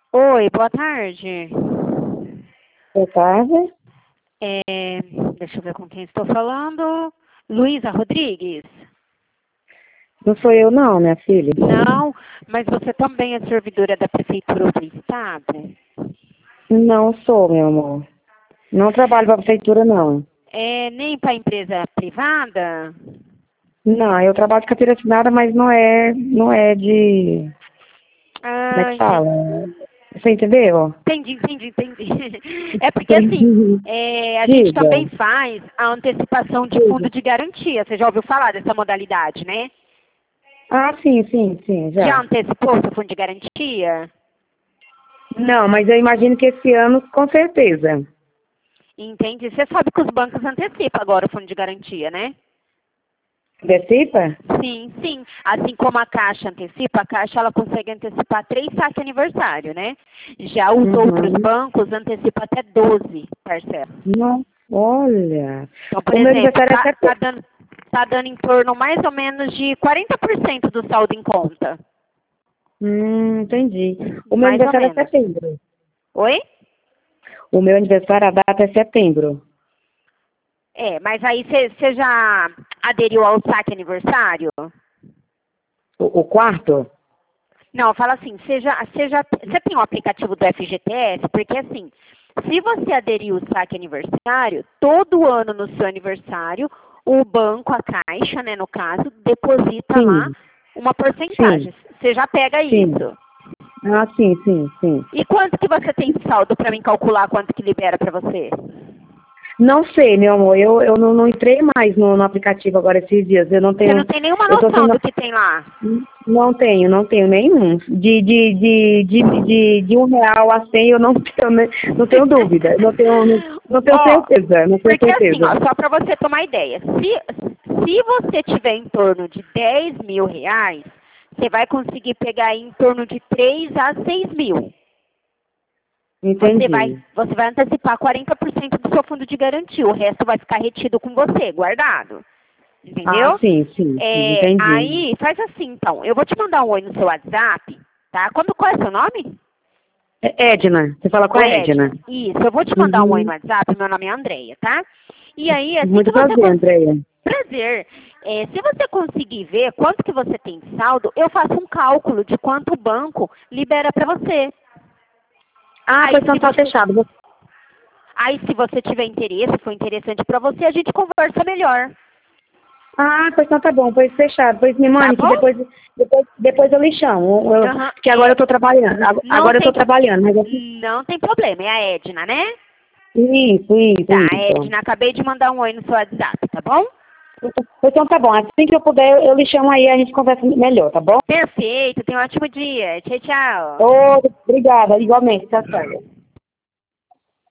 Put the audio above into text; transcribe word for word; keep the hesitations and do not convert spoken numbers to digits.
Oi, boa tarde. Boa tarde. É, deixa eu ver com quem estou falando. Luísa Rodrigues? Não sou eu não, minha filha. Não, mas você também é servidora da Prefeitura do Estado? Não sou, meu amor. Não trabalho para a prefeitura, não. É, nem para empresa privada? Não, eu trabalho de carteira assinada, mas não é, não é de... Como é Ah, que entendi. fala? Você entendeu? Entendi, entendi, entendi. É porque assim, é, a gente Diga. também faz a antecipação de fundo Diga. de garantia. Você já ouviu falar dessa modalidade, né? Ah, sim, sim, sim, Já já. antecipou seu fundo de garantia? Não, mas eu imagino que esse ano, com certeza. Entendi. Você sabe que os bancos antecipam agora o fundo de garantia, né? Antecipa? Sim, sim. Assim como a Caixa antecipa, a Caixa ela consegue antecipar três saques aniversário, né? Já os outros Uhum. bancos antecipam até doze parcelas. Não, olha. Então, por O meu exemplo, aniversário é tá, tá setembro. dando, tá dando em torno mais ou menos de quarenta por cento do saldo em conta. Hum, entendi. O meu Mais ou aniversário é menos. setembro. Oi? O meu aniversário, a data é setembro. É, mas aí você já aderiu ao saque aniversário? O, o quarto? Não, fala assim, seja, seja, você tem o aplicativo do F G T S? Porque assim, se você aderir o saque aniversário, todo ano no seu aniversário, o banco, a Caixa, né, no caso, deposita lá Sim, uma sim, porcentagem. Você já pega sim. isso. Ah, sim, sim, sim. E quanto que você tem de saldo para mim calcular quanto que libera para você? Não sei, meu amor, eu, eu não, não entrei mais no, no aplicativo agora esses dias. Eu não Você não tenho. tem nenhuma Eu tô noção tendo. do que tem lá. Não tenho, não tenho nenhum. De, de, de, de, de, de um real a cem eu não tenho, né, não tenho dúvida. Não tenho, não, não tenho Ó, certeza, não tenho porque assim, certeza. ó, só para você tomar ideia, se, se você tiver em torno de dez mil reais, você vai conseguir pegar aí em torno de três a seis mil. Você vai, Entendi. você vai antecipar quarenta por cento do seu fundo de garantia, o resto vai ficar retido com você, guardado. Ah, Entendeu? sim, sim, sim, É, entendi. aí, faz assim então, eu vou te mandar um oi no seu WhatsApp, tá? Como, qual é o seu nome? É Edna, você fala com a Oi, Edna. Edna? Isso, eu vou te mandar um oi no Uhum. WhatsApp, meu nome é Andreia, tá? E aí, assim que Muito você prazer, conseguir... Andréia. Prazer. É, se você conseguir ver quanto que você tem de saldo, eu faço um cálculo de quanto o banco libera para você. Ah, Aí pois então se tá você, fechado. aí, se você tiver interesse, for interessante para você, a gente conversa melhor. Ah, pois então tá bom, pois fechado. Pois me Tá mande que bom? depois, depois, depois eu lhe chamo. Eu, Aham. porque agora É, eu tô trabalhando. Ag- não Agora eu tô tem, pro- trabalhando, mas eu... não tem problema, é a Edna, né? Isso, isso, Tá, isso. Edna, acabei de mandar um oi no seu WhatsApp, tá bom? Pois então tá bom. Assim que eu puder, eu, eu lhe chamo aí e a gente conversa melhor, tá bom? Perfeito, tenha um ótimo dia. Tchau, tchau. Ô, obrigada, igualmente. Tchau, tchau.